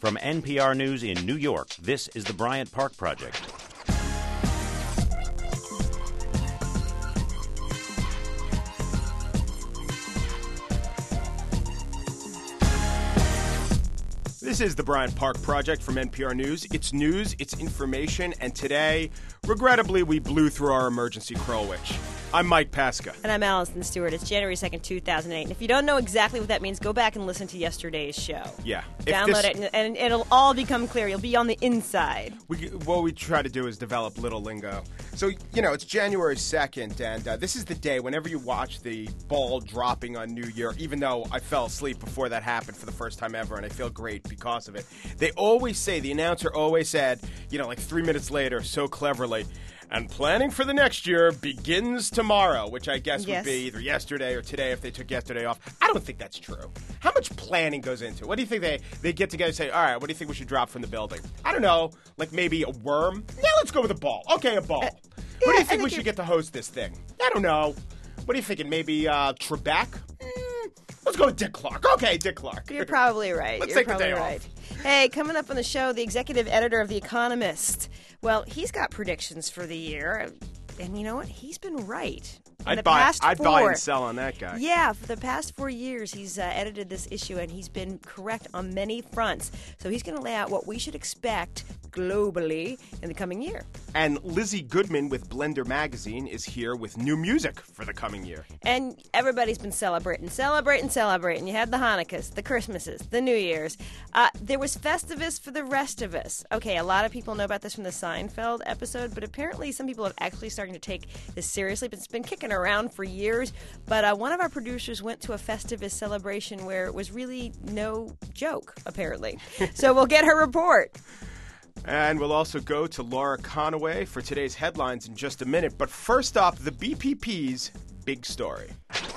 From NPR News in New York, this is the Bryant Park Project. This is the Bryant Park Project from NPR News. It's news, it's information, and today, regrettably, we blew through our emergency Kroll Witch. I'm Mike Pasca. And I'm Allison Stewart. It's January 2nd, 2008. And if you don't know exactly what that means, go back and listen to yesterday's show. Yeah. Download it, and it'll all become clear. You'll be on the inside. What we try to do is develop little lingo. So, it's January 2nd, and this is the day whenever you watch the ball dropping on New Year, even though I fell asleep before that happened for the first time ever, and I feel great because of it. They always say, the announcer always said, like 3 minutes later, so cleverly, and planning for the next year begins tomorrow, which I guess would be either yesterday or today if they took yesterday off. I don't think that's true. How much planning goes into it? What do you think they get together and say, all right, what do you think we should drop from the building? I don't know, like maybe a worm? Yeah, let's go with a ball. Okay, a ball. What do you think we should get to host this thing? I don't know. What are you thinking? Maybe Trebek? Let's go with Dick Clark. Okay, Dick Clark. You're probably right. Let's take the day off. Hey, coming up on the show, the executive editor of The Economist. Well, he's got predictions for the year, and you know what? He's been right. I'd buy and sell on that guy. Yeah, for the past 4 years, he's edited this issue, and he's been correct on many fronts. So he's going to lay out what we should expect globally in the coming year. And Lizzie Goodman with Blender Magazine is here with new music for the coming year. And everybody's been celebrating. You had the Hanukkahs, the Christmases, the New Year's. There was Festivus for the rest of us. Okay, a lot of people know about this from the Seinfeld episode, but apparently some people are actually starting to take this seriously. It's been kicking around for years, but one of our producers went to a Festivus celebration where it was really no joke, apparently. So we'll get her report. And we'll also go to Laura Conaway for today's headlines in just a minute. But first off, the BPP's big story.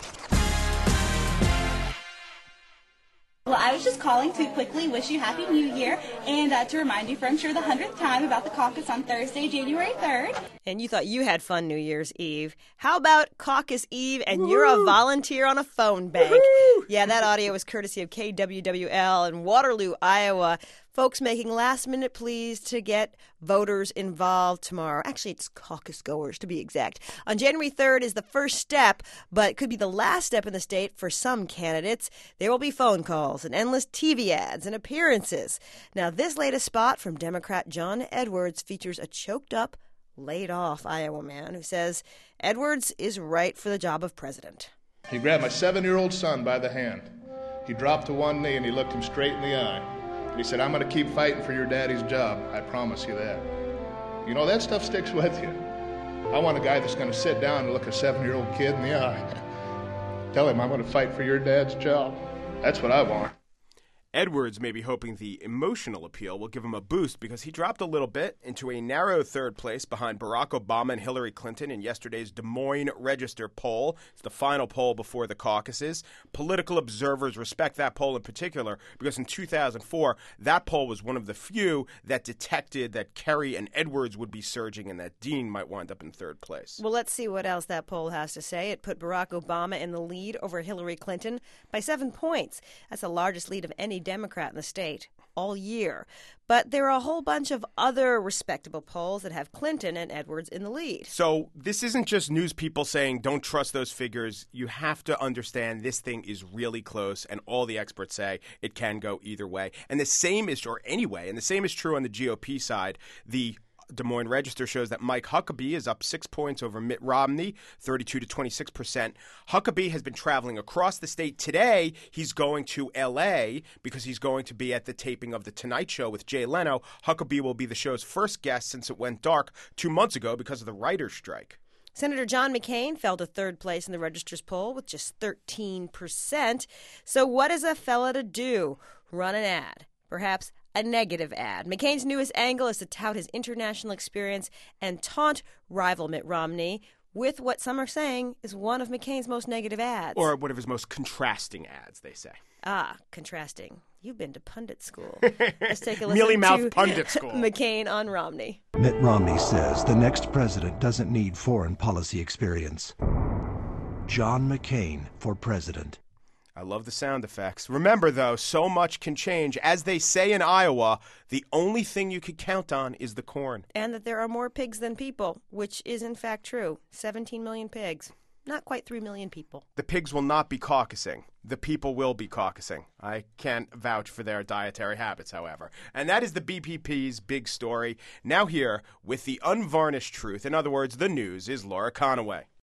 Well, I was just calling to quickly wish you Happy New Year and to remind you for, I'm sure, the 100th time about the caucus on Thursday, January 3rd. And you thought you had fun New Year's Eve. How about Caucus Eve and you're a volunteer on a phone bank? Woo-hoo! Yeah, that audio was courtesy of KWWL in Waterloo, Iowa. Folks making last-minute pleas to get voters involved tomorrow. Actually, it's caucus goers, to be exact. On January 3rd is the first step, but it could be the last step in the state for some candidates. There will be phone calls and endless TV ads and appearances. Now, this latest spot from Democrat John Edwards features a choked-up, laid-off Iowa man who says Edwards is right for the job of president. He grabbed my 7-year-old son by the hand. He dropped to one knee and he looked him straight in the eye. He said, I'm going to keep fighting for your daddy's job. I promise you that. That stuff sticks with you. I want a guy that's going to sit down and look a 7-year-old kid in the eye. Tell him I'm going to fight for your dad's job. That's what I want. Edwards may be hoping the emotional appeal will give him a boost because he dropped a little bit into a narrow third place behind Barack Obama and Hillary Clinton in yesterday's Des Moines Register poll. It's the final poll before the caucuses. Political observers respect that poll in particular because in 2004, that poll was one of the few that detected that Kerry and Edwards would be surging and that Dean might wind up in third place. Well, let's see what else that poll has to say. It put Barack Obama in the lead over Hillary Clinton by 7 points. That's the largest lead of any Democrat in the state all year. But there are a whole bunch of other respectable polls that have Clinton and Edwards in the lead. So this isn't just news people saying don't trust those figures. You have to understand this thing is really close, and all the experts say it can go either way. And the same is, or anyway, and the same is true on the GOP side. The Des Moines Register shows that Mike Huckabee is up 6 points over Mitt Romney, 32 to 26%. Huckabee has been traveling across the state. Today, he's going to L.A. because he's going to be at the taping of The Tonight Show with Jay Leno. Huckabee will be the show's first guest since it went dark 2 months ago because of the writer's strike. Senator John McCain fell to third place in the Register's poll with just 13%. So what is a fella to do? Run an ad. Perhaps a negative ad. McCain's newest angle is to tout his international experience and taunt rival Mitt Romney with what some are saying is one of McCain's most negative ads. Or one of his most contrasting ads, they say. Ah, contrasting. You've been to pundit school. Let's take a listen Mealy-mouthed pundit school. McCain on Romney. Mitt Romney says the next president doesn't need foreign policy experience. John McCain for president. I love the sound effects. Remember, though, so much can change. As they say in Iowa, the only thing you could count on is the corn. And that there are more pigs than people, which is in fact true. 17 million pigs. Not quite 3 million people. The pigs will not be caucusing. The people will be caucusing. I can't vouch for their dietary habits, however. And that is the BPP's big story. Now here, with the unvarnished truth, in other words, the news, is Laura Conaway.